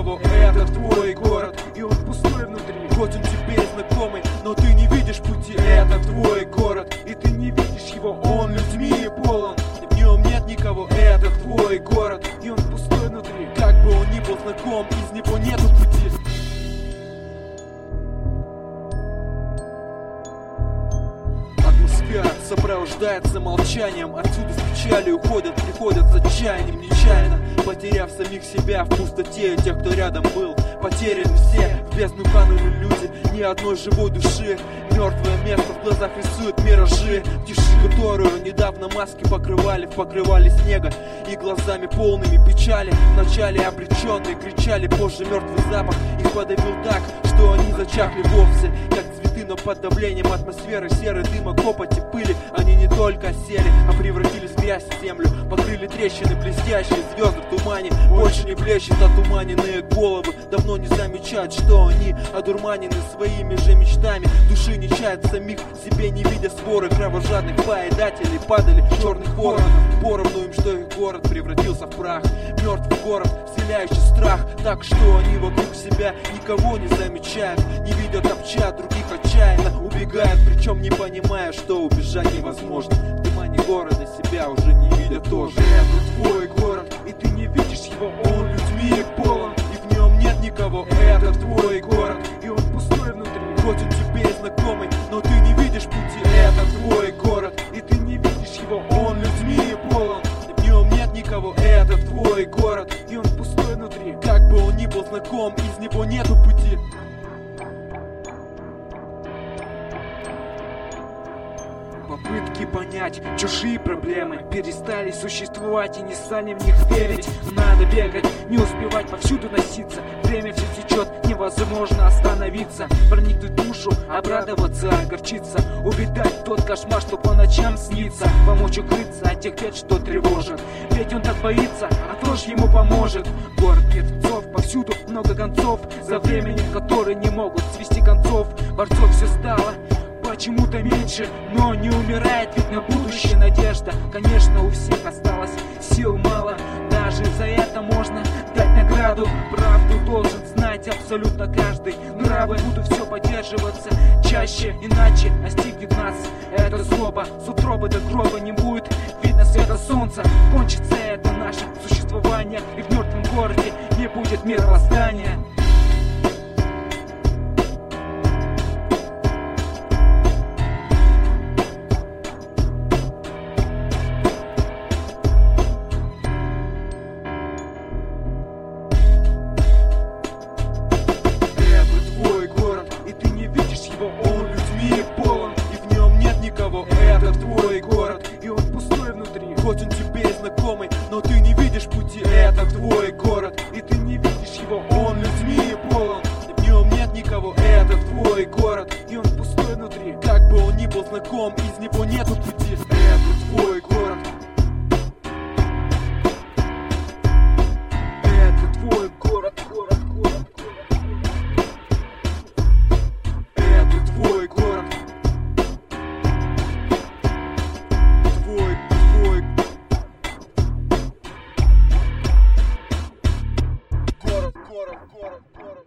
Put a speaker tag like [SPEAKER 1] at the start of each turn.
[SPEAKER 1] никого. Это твой город, и он пустой внутри. Хоть он тебе знакомый, но ты не видишь пути. Это твой город, и ты не видишь его. Он людьми полон, в нем нет никого. Это твой город, и он пустой внутри. Как бы он ни был знаком, из него нету пути. Атмосфера сопровождается молчанием. Отсюда с печалью уходят, приходят с отчаянием. Нечаянно потеряв самих себя в пустоте. И тех, кто рядом был, потеряны все. В бездну канули люди, ни одной живой души. Мертвое место в глазах рисует миражи. В тиши, которую недавно маски покрывали в покрывале снега. И глазами полными печали. Вначале обреченные кричали, позже мертвый запах их подавил так, что они зачахли вовсе, как цветы, но под давлением атмосферы серы, дыма, копоти, пыли. Они не только осели, а превратились в грязь в землю. Покрыли трещины блестящие, звезды в тумане больше не блещут, отуманенные головы давно не замечают, что они одурманены своими же мечтами. Души не чают самих себе, не видя своры кровожадных поедателей. Падали черных воронов, поровну им, что их город превратился в прах. Мертвый город, вселяющий страх, так что они вокруг себя никого не замечают. Не видят, обчат, других отчаянно убегают, причем не понимая, что убежать невозможно. В тумане города себя уже не видят тоже. Это твой город, и ты не видишь его. Он людьми полон, и в нем нет никого. Это твой город, и он пустой внутри. Хоть он тебе знакомый, но ты не видишь пути. Это твой город, и ты не видишь его. Он людьми полон, и в нем нет никого. Это твой город, и он пустой внутри. Как бы он ни был знаком, из него нету пути.
[SPEAKER 2] Попытки понять чужие проблемы перестали существовать и не стали в них верить. Надо бегать, не успевать, повсюду носиться. Время все течет, невозможно остановиться. Проникнуть в душу, обрадоваться, огорчиться. Увидать тот кошмар, что по ночам снится. Помочь укрыться от тех бед, что тревожит. Ведь он так боится, а кто ж ему поможет? Город мертвецов, повсюду много концов. За временем, которые не могут свести концов. Борцов все стало почему-то меньше, но не умирает, ведь на будущее надежда. Конечно, у всех осталось сил мало, даже за это можно дать награду. Правду должен знать абсолютно каждый. Нравы будут все поддерживаться чаще, иначе настигнет нас эта злоба. С утробы до гроба не будет видно света солнца. Кончится это наше существование, и в мертвом городе не будет мировоздания.
[SPEAKER 1] Он людьми полон, и в нем нет никого. Это твой город, и он пустой внутри. Хоть он тебе знакомый, но ты не видишь пути. Это твой город, и ты не видишь его. Он людьми полон, и в нем нет никого. Это твой город, и он пустой внутри. Как бы он ни был знаком, из него нету пути. Это твой город. Это твой город, город, город. Твой город. Твой. Город.